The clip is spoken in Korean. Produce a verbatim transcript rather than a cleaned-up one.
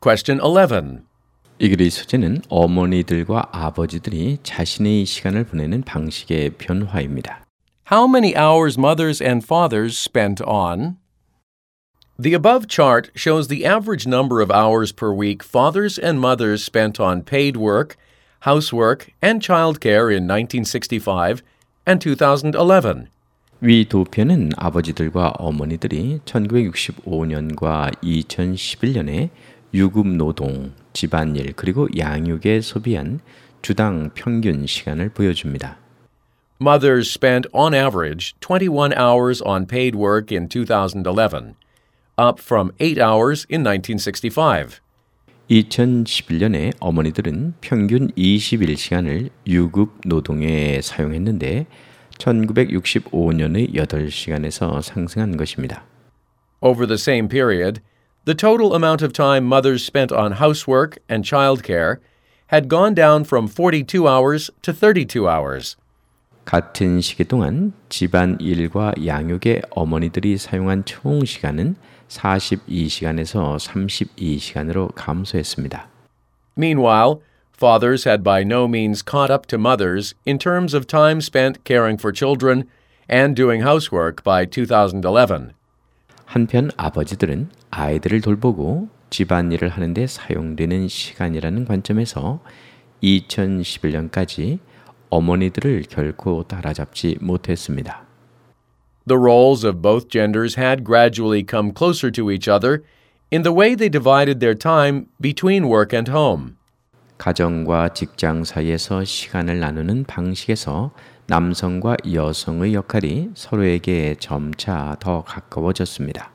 Question eleven. 이 글의 소재는 어머니들과 아버지들이 자신의 시간을 보내는 방식의 변화입니다. How many hours mothers and fathers spent on? The above chart shows the average number of hours per week fathers and mothers spent on paid work, housework, and childcare in nineteen sixty-five and two thousand eleven. 위 도표는 아버지들과 어머니들이 천구백육십오 년과 이천십일 년에 유급 노동, 집안일 그리고 양육에 소비한 주당 평균 시간을 보여줍니다. Mothers spent on average twenty-one hours on paid work in two thousand eleven, up from eight hours in nineteen sixty-five. 이천십일 년에 어머니들은 평균 이십일 시간을 유급 노동에 사용했는데 천구백육십오 년의 여덟 시간에서 상승한 것입니다. Over the same period, the total amount of time mothers spent on housework and childcare had gone down from forty-two hours to thirty-two hours. 같은 시기 동안 집안 일과 양육에 어머니들이 사용한 총 시간은 사십이 시간에서 삼십이 시간으로 감소했습니다. Meanwhile, fathers had by no means caught up to mothers in terms of time spent caring for children and doing housework by two thousand eleven. 한편 아버지들은 아이들을 돌보고 집안일을 하는 데 사용되는 시간이라는 관점에서 이천십일 년까지 어머니들을 결코 따라잡지 못했습니다. The roles of both genders had gradually come closer to each other in the way they divided their time between work and home. 가정과 직장 사이에서 시간을 나누는 방식에서 남성과 여성의 역할이 서로에게 점차 더 가까워졌습니다.